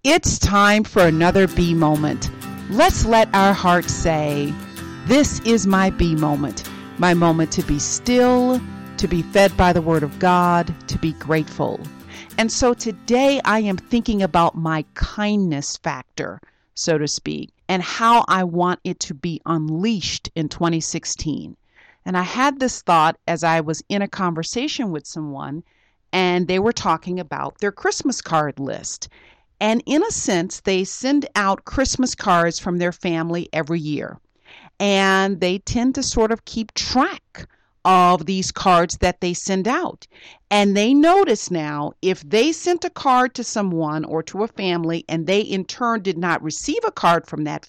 It's time for another B moment. Let's let our hearts say, this is my B moment. My moment to be still, to be fed by the Word of God, to be grateful. And so today I am thinking about my kindness factor, so to speak, and how I want it to be unleashed in 2016. And I had this thought as I was in a conversation with someone, and they were talking about their Christmas card list. And in a sense, they send out Christmas cards from their family every year. And they tend to sort of keep track of these cards that they send out. And they notice now, if they sent a card to someone or to a family and they in turn did not receive a card from that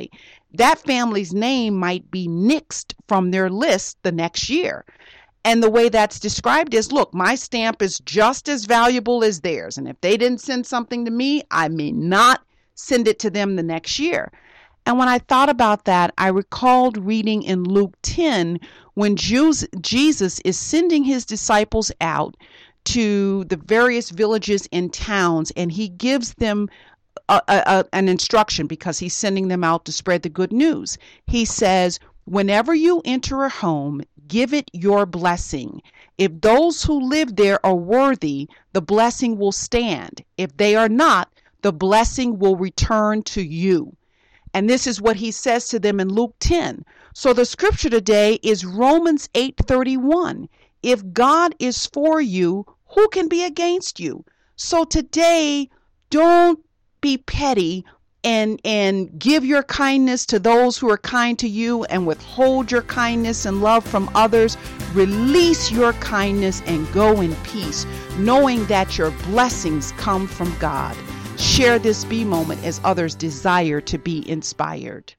family's name might be nixed from their list the next year. And the way that's described is, look, my stamp is just as valuable as theirs. And if they didn't send something to me, I may not send it to them the next year. And when I thought about that, I recalled reading in Luke 10 when Jesus is sending his disciples out to the various villages and towns, and he gives them an instruction because he's sending them out to spread the good news. He says, whenever you enter a home, give it your blessing. If those who live there are worthy, the blessing will stand. If they are not, the blessing will return to you. And this is what he says to them in Luke 10. So the scripture today is Romans 8:31. If God is for you, who can be against you? So today, don't be petty and give your kindness to those who are kind to you and withhold your kindness and love from others. Release your kindness and go in peace, knowing that your blessings come from God. Share this B moment as others desire to be inspired.